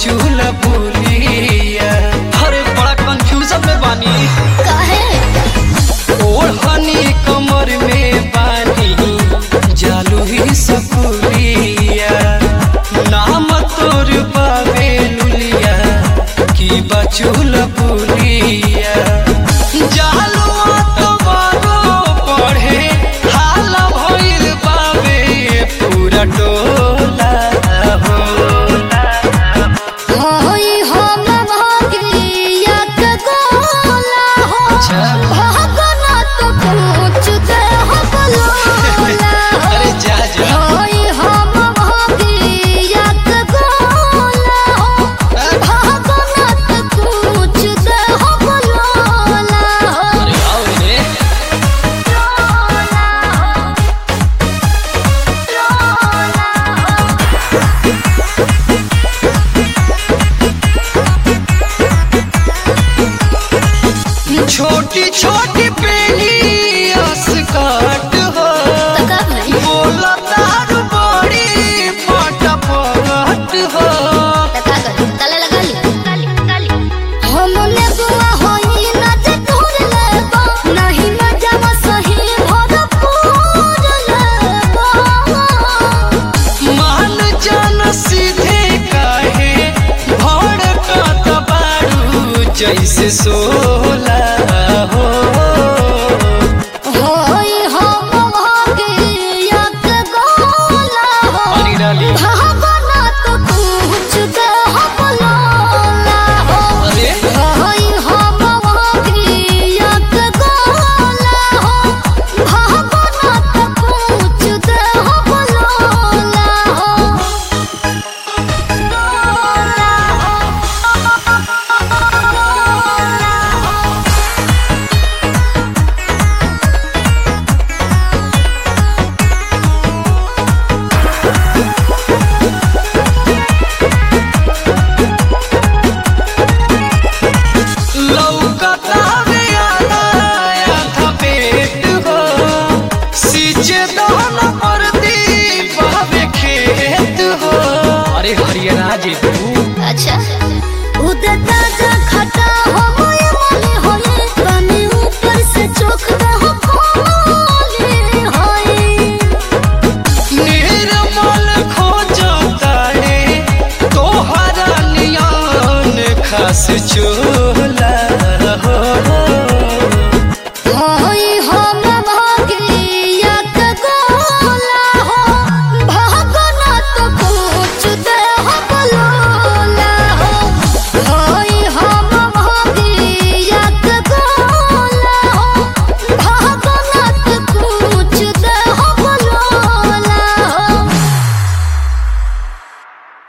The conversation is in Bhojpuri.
बचूला पुलिया। अरे बड़ा कंफ्यूजन में बानी काहे ओढ़नी कमर में बानी जालू ही सकुलिया। नाम तोर बाबे लुलिया की बचूला पुलिया। जालू तुम्हारो पढ़े हाल भइल बाबे पूरा टोला होला। होई हम भागिया के गोला हो भागना तो पूछ दे हो बोला। अरे जा जा होई हम भागिया के गोला हो भागना तो पूछ दे हो बोला। अरे आओ रे छोटी छोटी पेली अस्कट हो तका भाई बोला दारू बड़ी फटाफट हो। तका कर ताले लगा ली हमने बुआ होई ना जे तोर लेबा नहीं मजा सही भरपूर लेबा। मान जान सीधे काहे भड़कत बारू जैसे सो